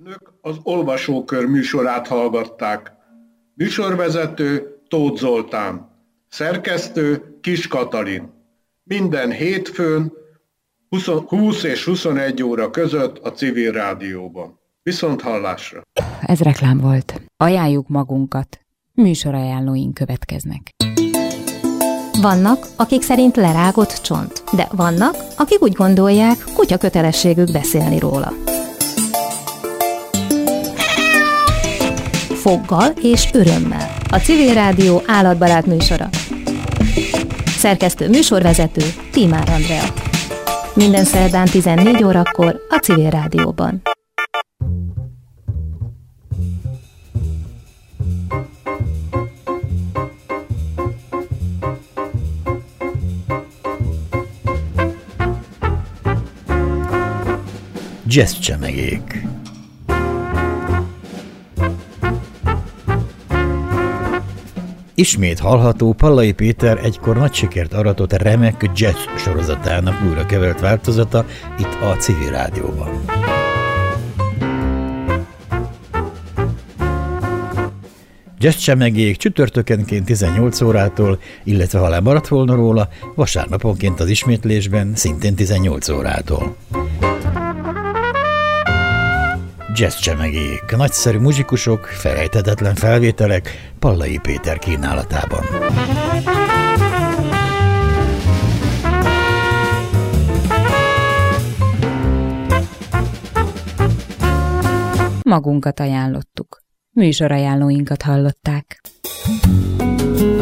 Önök az Olvasókör műsorát hallgatták. Műsorvezető Tóth Zoltán. Szerkesztő Kis Katalin. Minden hétfőn 20 és 21 óra között a Civil Rádióban. Viszonthallásra! Ez reklám volt. Ajánljuk magunkat. Műsorajánlóink következnek. Vannak, akik szerint lerágott csont, de vannak, akik úgy gondolják, kutya kötelességük beszélni róla. Foggal és örömmel. A Civil Rádió állatbarát műsora. Szerkesztő műsorvezető Tímár Andrea. Minden szerdán 14 órakor a Civil Rádióban. Jazzcsemegék. Ismét hallható Pallai Péter egykor nagy sikert aratott remek jazz sorozatának újra kevert változata itt a Civil Rádióban. Jazzcsemegék csütörtökenként 18 órától, illetve ha lemaradt volna róla, vasárnaponként az ismétlésben szintén 18 órától. Jazzcsemegék, nagyszerű muzsikusok, felejthetetlen felvételek Pallai Péter kínálatában. Magunkat ajánlottuk. Műsorajánlóinkat hallották.